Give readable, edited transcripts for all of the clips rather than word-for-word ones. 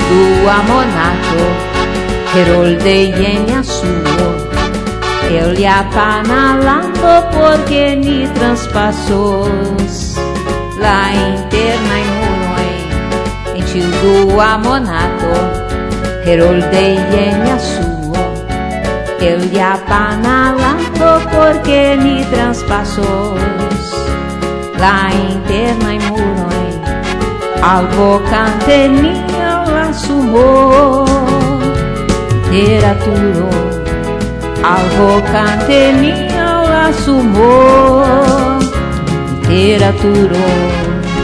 dua monaco, heroldejenia suo, ele apanalando porque ni transpassos, la interna in munoi, in dua monaco, heroldejenia suo, ele apanalando porque ni transpassos, la interna in munoi, al vocante mio la sumo, literaturo, al vocante mio la sumo, literaturo.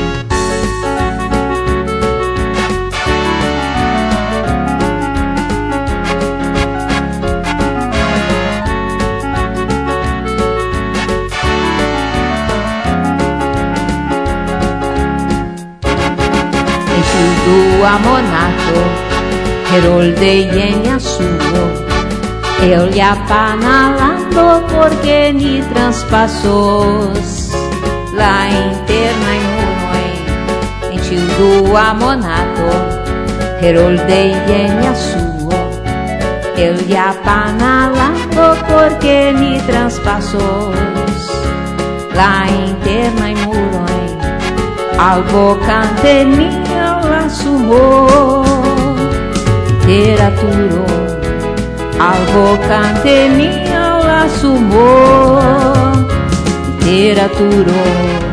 Dua monaco, heroldejenia suo, ele apanalando porque ni transpassos, la interna in munoi, in dua monaco, heroldejenia suo, ele apanalando porque ni transpassos, la interna in munoi, al vocante mio la sumo, literaturo, al vocante mio la sumo, literaturo.